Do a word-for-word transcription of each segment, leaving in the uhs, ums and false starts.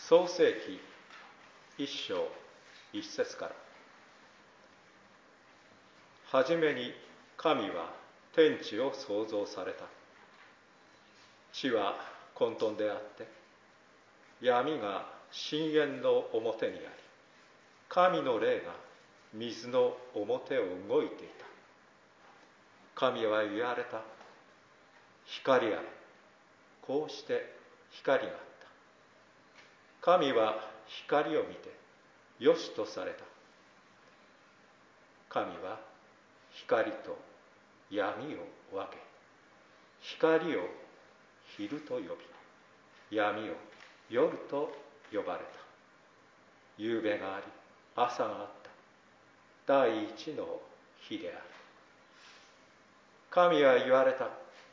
創世記一章一節から。はじめに神は天地を創造された。地は混沌であって、闇が深淵の表にあり、神の霊が水の表を動いていた。神は言われた。光あれ。こうして光があった。神は光を見てよしとされた。神は光と闇を分け、光を昼と呼び、闇を夜と呼ばれた。夕べがあり、朝があった。第一の日である。神は言われた。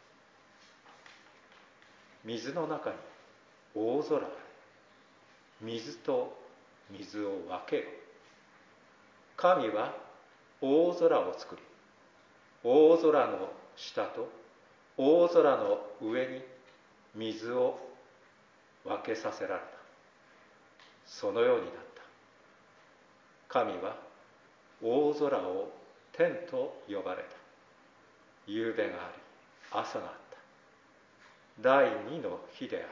水の中に大空あれ。水と水を分けよ。神は大空を作り、大空の下と大空の上に水を分けさせられた。そのようになった。神は大空を天と呼ばれた。夕べがあり、朝があった。第二の日である。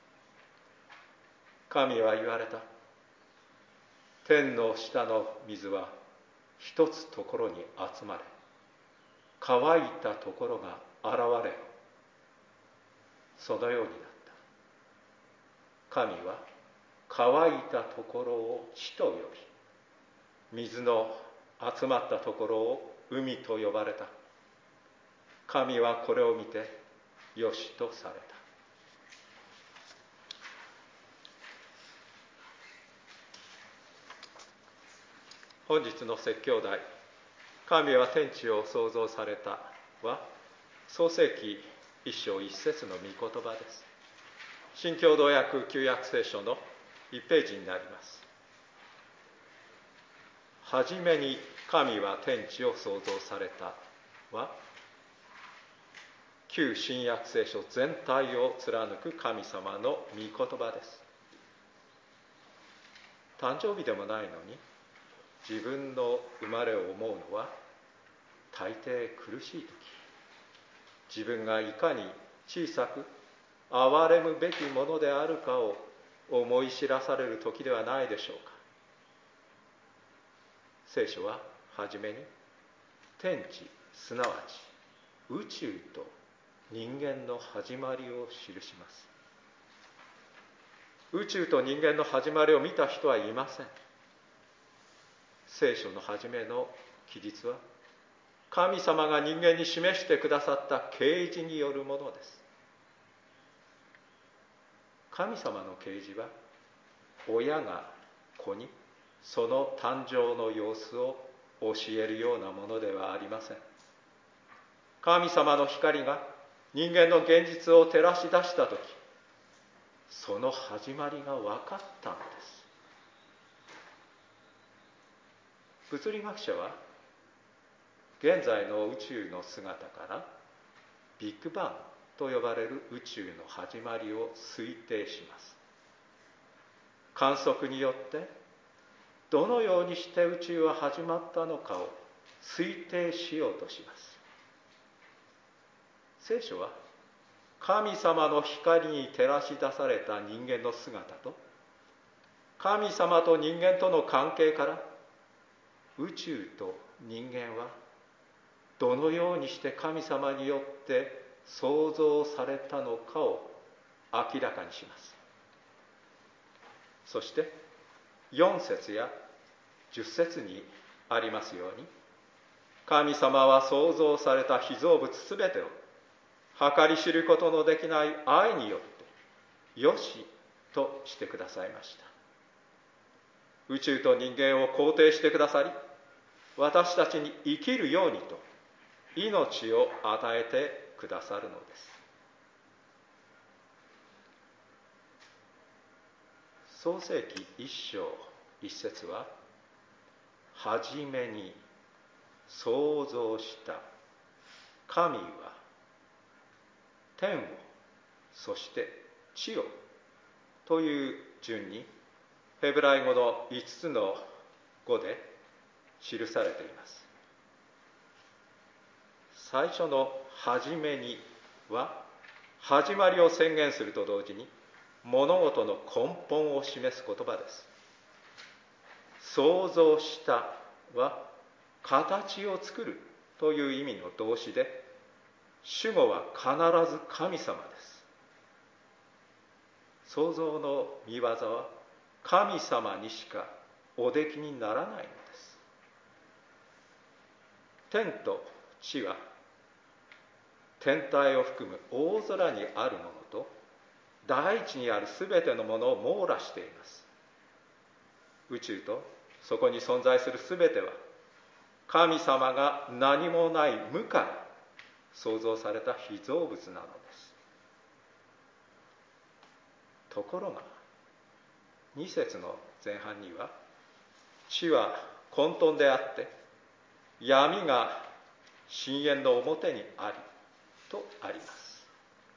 神は言われた。天の下の水は一つところに集まれ、乾いたところが現れよ。そのようになった。神は乾いたところを地と呼び、水の集まったところを海と呼ばれた。神はこれを見てよしとされた。本日の説教題、神は天地を創造されたは、創世記一章一節の御言葉です。新共同訳旧約聖書のいちページになります。はじめに神は天地を創造されたは、旧新約聖書全体を貫く神様の御言葉です。誕生日でもないのに、自分の生まれを思うのは大抵苦しいとき、自分がいかに小さく憐れむべきものであるかを思い知らされるときではないでしょうか。聖書ははじめに天地、すなわち宇宙と人間の始まりを記します。宇宙と人間の始まりを見た人はいません。聖書の初めの記述は神様が人間に示してくださった啓示によるものです。神様の啓示は親が子にその誕生の様子を教えるようなものではありません。神様の光が人間の現実を照らし出したとき、その始まりが分かったのです。物理学者は現在の宇宙の姿からビッグバンと呼ばれる宇宙の始まりを推定します。観測によってどのようにして宇宙は始まったのかを推定しようとします。聖書は神様の光に照らし出された人間の姿と神様と人間との関係から宇宙と人間はどのようにして神様によって創造されたのかを明らかにします。そしてよん節やじゅっ節にありますように、神様は創造された被造物すべてを計り知ることのできない愛によってよしとしてくださいました。宇宙と人間を肯定してくださり、私たちに生きるようにと命を与えてくださるのです。創世記一章一節は、はじめに創造した神は天をそして地をという順にヘブライ語のいつつの語で記されています。最初の初めには始まりを宣言すると同時に物事の根本を示す言葉です。創造したは形を作るという意味の動詞で、主語は必ず神様です。創造の御業は神様にしかおできにならないのです。天と地は天体を含む大空にあるものと大地にあるすべてのものを網羅しています。宇宙とそこに存在するすべては神様が何もない無から創造された被造物なのです。ところがに節の前半には、地は混沌であって闇が深淵の表にありとあります。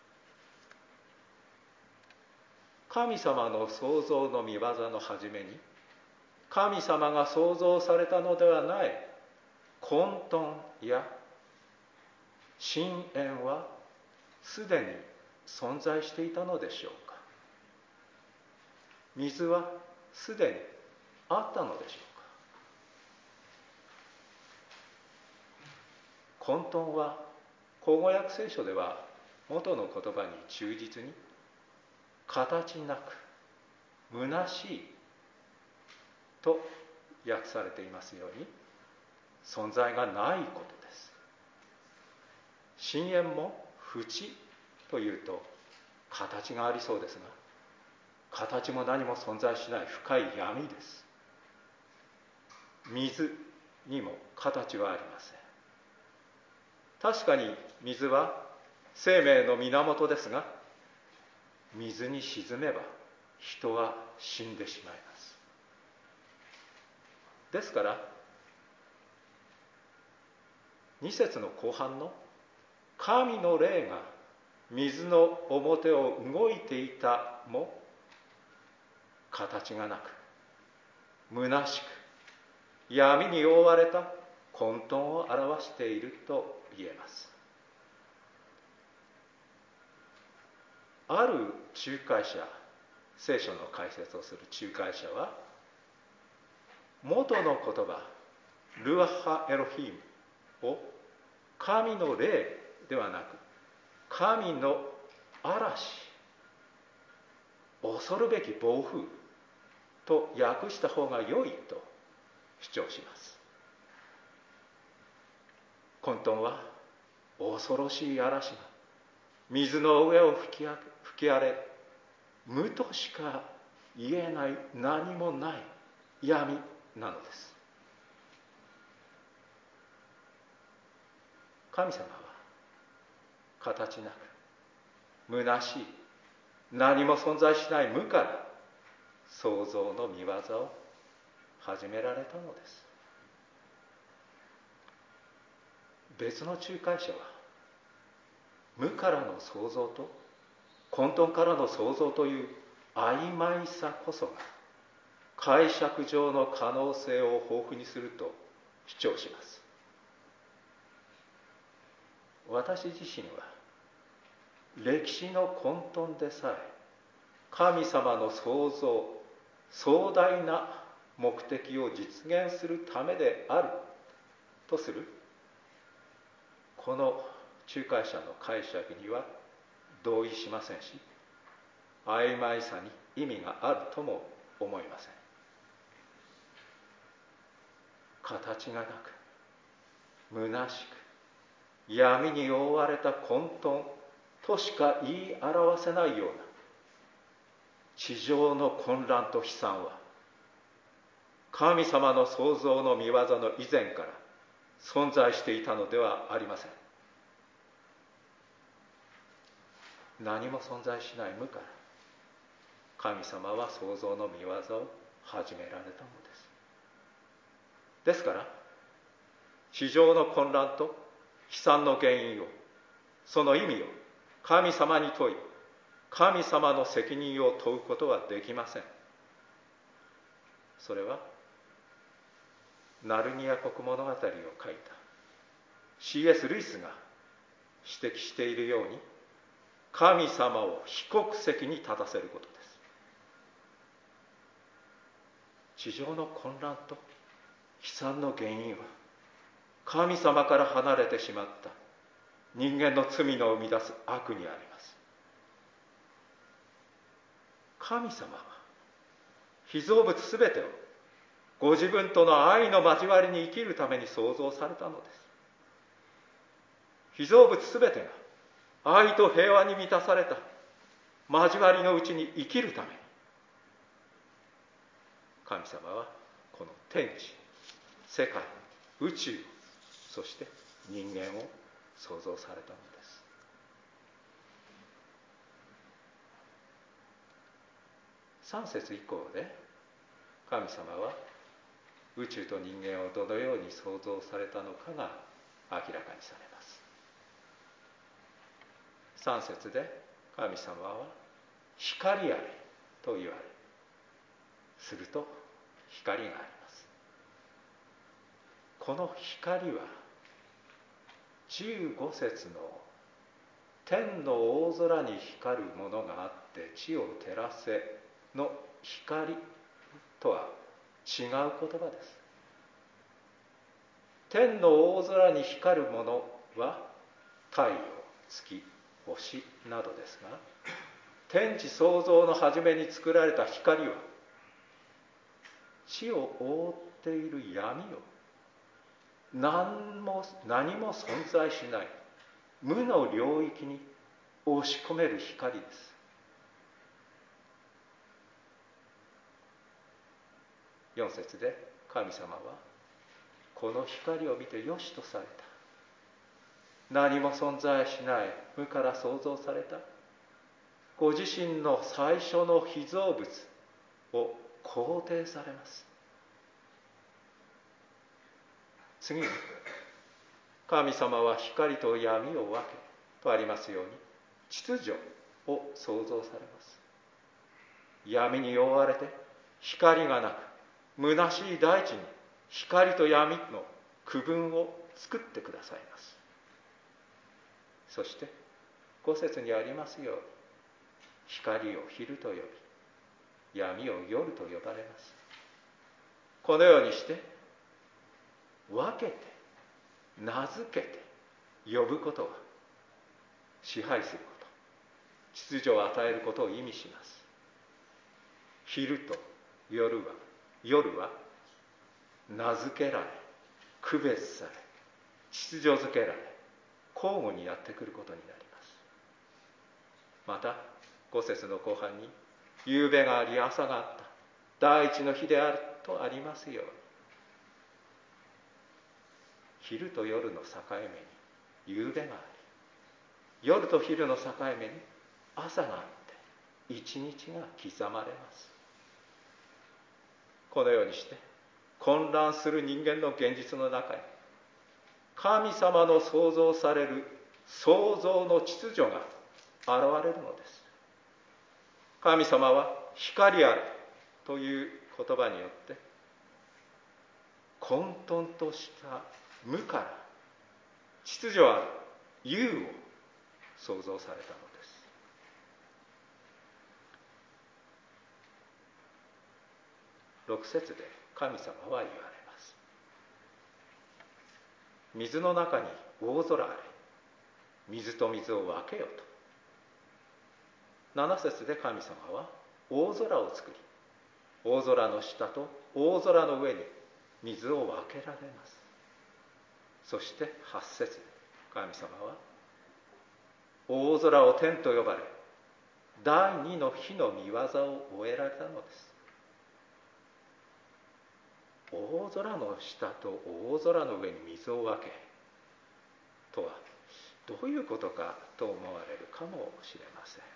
神様の創造の御業の初めに、神様が創造されたのではない混沌や深淵はすでに存在していたのでしょうか。水はすでにあったのでしょうか。混沌は口語訳聖書では元の言葉に忠実に形なく虚しいと訳されていますように、存在がないことです。深淵も淵というと形がありそうですが、形も何も存在しない深い闇です。水にも形はありません。確かに水は生命の源ですが、水に沈めば人は死んでしまいます。ですからに節の後半の神の霊が水の表を動いていたも形がなく虚しく闇に覆われた混沌を表していると言えます。ある仲介者、聖書の解説をする仲介者は、元の言葉ルアハエロヒムを神の霊ではなく神の嵐、恐るべき暴風と訳した方が良いと主張します。混沌は恐ろしい嵐が水の上を吹きあ吹き荒れ、無としか言えない何もない闇なのです。神様は形なく虚しい何も存在しない無から創造の御業を始められたのです。別の仲介者は、無からの創造と混沌からの創造という曖昧さこそが解釈上の可能性を豊富にすると主張します。私自身は歴史の混沌でさえ神様の創造、壮大な目的を実現するためであるとするこの仲介者の解釈には同意しませんし、曖昧さに意味があるとも思いません。形がなく虚しく闇に覆われた混沌としか言い表せないような地上の混乱と悲惨は、神様の創造の御業の以前から存在していたのではありません。何も存在しない無から神様は創造の御業を始められたのです。ですから地上の混乱と悲惨の原因を、その意味を神様に問い、神様の責任を問うことはできません。 それはナルニア国物語を書いた シーエス ルイスが指摘しているように、神様を非国籍に立たせることです。地上の混乱と悲惨の原因は、神様から離れてしまった人間の罪の生み出す悪にあります。神様は被造物すべてをご自分との愛の交わりに生きるために創造されたのです。被造物すべてが愛と平和に満たされた交わりのうちに生きるために、神様はこの天地、世界、宇宙、そして人間を創造されたのです。さん節以降で神様は宇宙と人間をどのように創造されたのかが明らかにされます。さん節で神様は光あれと言われ、すると光があります。この光はじゅうご節の天の大空に光るものがあって地を照らせの光とは違う言葉です。天の大空に光るものは太陽、月、星などですが、天地創造の初めに作られた光は地を覆っている闇を何も何も存在しない無の領域に押し込める光です。よん節で神様はこの光を見てよしとされた。何も存在しない無から創造されたご自身の最初の被造物を肯定されます。次に、神様は光と闇を分けとありますように、秩序を創造されます。闇に覆われて光がなく虚しい大地に光と闇の区分を作ってくださいます。そしてご節にありますように、光を昼と呼び闇を夜と呼ばれます。このようにして分けて名付けて呼ぶことは支配すること、秩序を与えることを意味します。昼と夜は夜は名付けられ、区別され、秩序づけられ、交互にやってくることになります。またご節の後半に、夕べがあり朝があった、第一の日であるとありますように、昼と夜の境目に夕べがあり、夜と昼の境目に朝があって一日が刻まれます。このようにして混乱する人間の現実の中に、神様の創造される創造の秩序が現れるのです。神様は光あるという言葉によって混沌とした無から秩序ある有を創造されたのです。ろく節で神様は言われます。水の中に大空あれ、水と水を分けよと。なな節で神様は大空を作り、大空の下と大空の上に水を分けられます。そしてはち節で神様は大空を天と呼ばれ、第二の日の御業を終えられたのです。大空の下と大空の上に水を分けとはどういうことかと思われるかもしれません。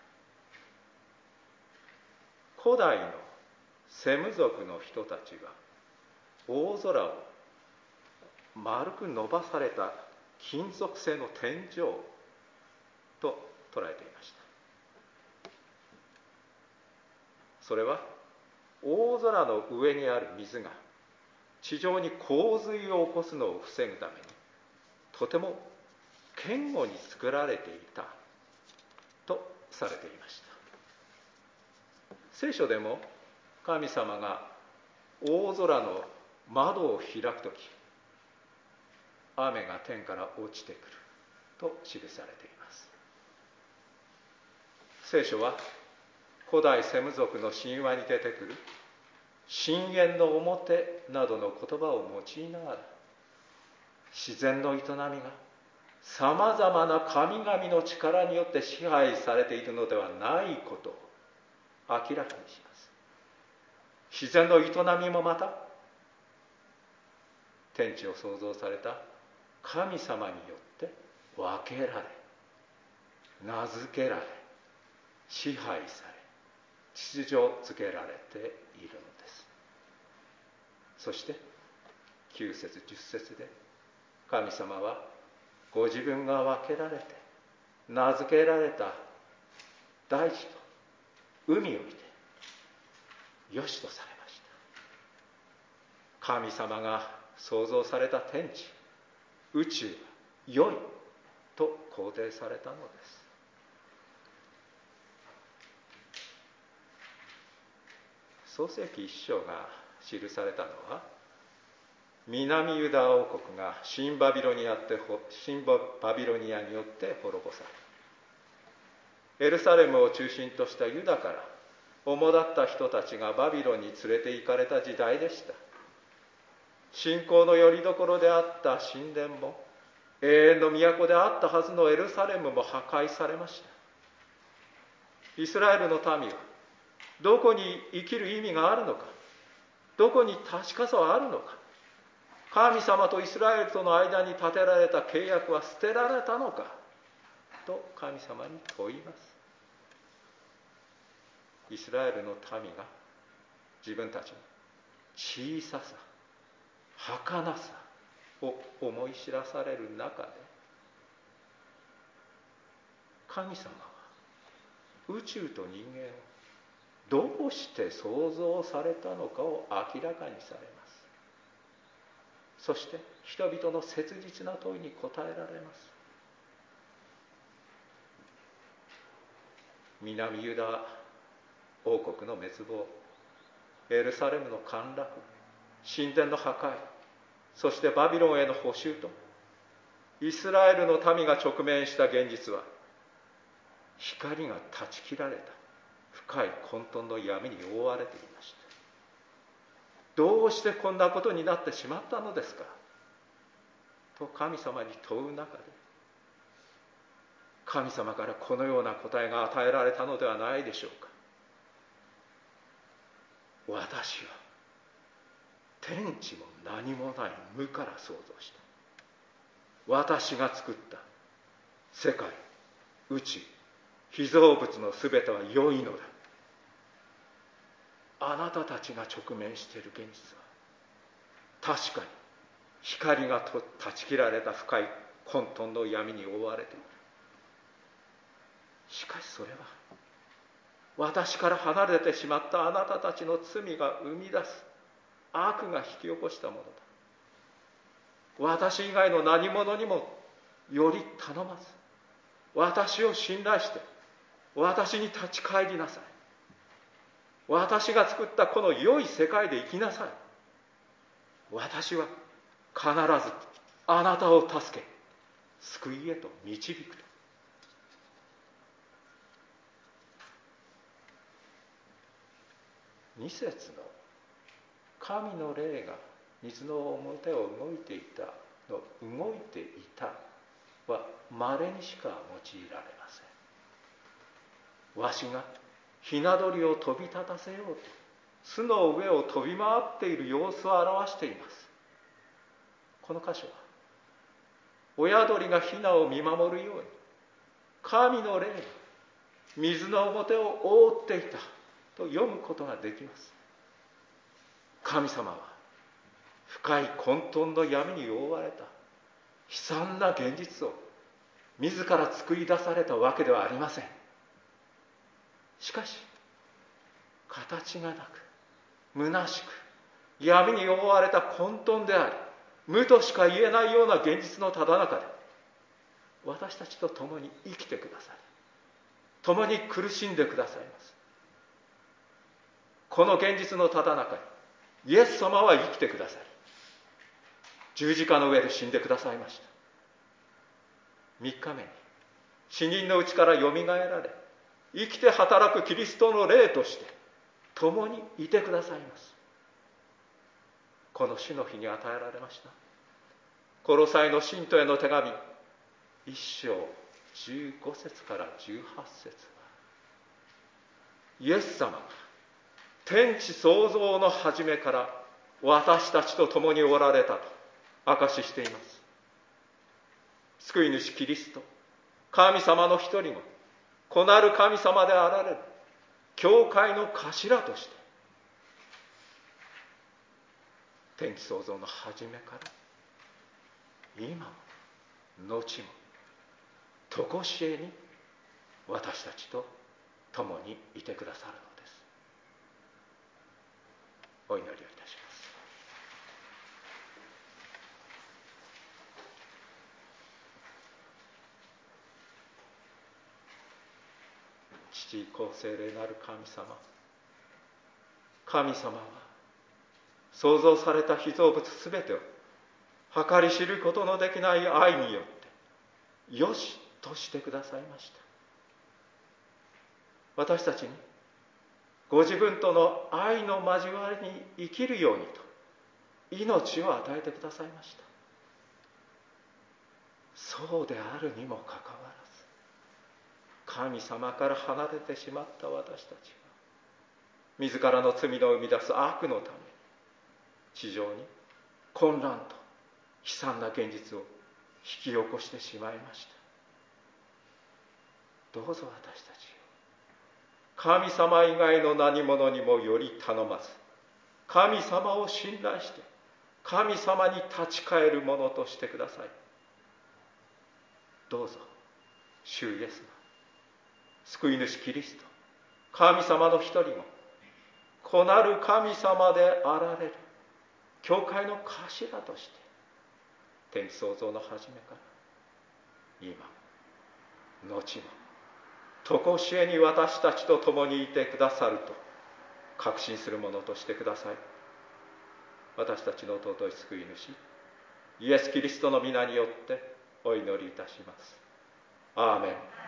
古代のセム族の人たちは大空を丸く伸ばされた金属製の天井と捉えていました。それは大空の上にある水が地上に洪水を起こすのを防ぐためにとても堅固に作られていたとされていました。聖書でも神様が大空の窓を開くとき、雨が天から落ちてくると記されています。聖書は古代セム族の神話に出てくる深淵の表などの言葉を用いながら、自然の営みがさまざまな神々の力によって支配されているのではないことを明らかにします。自然の営みもまた天地を創造された神様によって分けられ、名付けられ、支配され、秩序づけられているのです。そしてきゅう節じゅっ節で神様はご自分が分けられて名付けられた大地と海を見てよしとされました。神様が創造された天地、宇宙は良いと肯定されたのです。創世記一章が記されたのは、南ユダ王国が新バビロニアって新バビロニアによって滅ぼされ、エルサレムを中心としたユダから主だった人たちがバビロンに連れて行かれた時代でした。信仰の拠り所であった神殿も、永遠の都であったはずのエルサレムも破壊されました。イスラエルの民はどこに生きる意味があるのか、どこに確かさはあるのか、神様とイスラエルとの間に立てられた契約は捨てられたのかと神様に問います。イスラエルの民が自分たちの小ささ、儚さを思い知らされる中で、神様は宇宙と人間をどうして創造されたのかを明らかにされます。そして人々の切実な問いに答えられます。南ユダ王国の滅亡、エルサレムの陥落、神殿の破壊、そしてバビロンへの捕囚と、イスラエルの民が直面した現実は、光が断ち切られた深い混沌の闇に覆われていました。どうしてこんなことになってしまったのですかと神様に問う中で、神様からこのような答えが与えられたのではないでしょうか。私は天地も何もない無から創造した。私が作った世界、宇宙、被造物のすべては良いのだ。あなたたちが直面している現実は確かに光がと断ち切られた深い混沌の闇に覆われている。しかしそれは私から離れてしまったあなたたちの罪が生み出す悪が引き起こしたものだ。私以外の何者にもより頼まず、私を信頼して私に立ち返りなさい。私が作ったこの良い世界で生きなさい。私は必ずあなたを助け、救いへと導くと。二節の神の霊が水の表を動いていたの動いていたは稀にしか用いられません。わしがひな鳥を飛び立たせようと巣の上を飛び回っている様子を表しています。この箇所は親鳥がヒナを見守るように神の霊が水の表を覆っていたと読むことができます。神様は深い混沌の闇に覆われた悲惨な現実を自ら作り出されたわけではありません。しかし形がなく虚しく闇に覆われた混沌であり、無としか言えないような現実のただ中で、私たちと共に生きてくださり、共に苦しんでくださいます。この現実のただ中にイエス様は生きてくださり、十字架の上で死んでくださいました。三日目に死人のうちからよみがえられ、生きて働くキリストの霊として共にいてくださいます。この主の日に与えられましたコロサイの信徒への手紙一章十五節から十八節は、イエス様が天地創造の初めから私たちと共におられたと証ししています。救い主キリスト、神様の一人も子なる神様であられる教会の頭として、天地創造の初めから今も後も常しえに私たちと共にいてくださるのです。お祈りをいたします。父子聖霊なる神様、神様は創造された被造物すべてを計り知ることのできない愛によってよしとしてくださいました。私たちにご自分との愛の交わりに生きるようにと命を与えてくださいました。そうであるにもかかわらず、神様から離れてしまった私たちは、自らの罪の生み出す悪のために地上に混乱と悲惨な現実を引き起こしてしまいました。どうぞ私たちを神様以外の何者にもより頼まず、神様を信頼して神様に立ち返るものとしてください。どうぞ主イエスが救い主キリスト、神様の一人も子なる神様であられる教会の頭として、天地創造の初めから今も後も常しえに私たちと共にいてくださると確信するものとしてください。私たちの尊い救い主イエス・キリストの皆によってお祈りいたします。アーメン。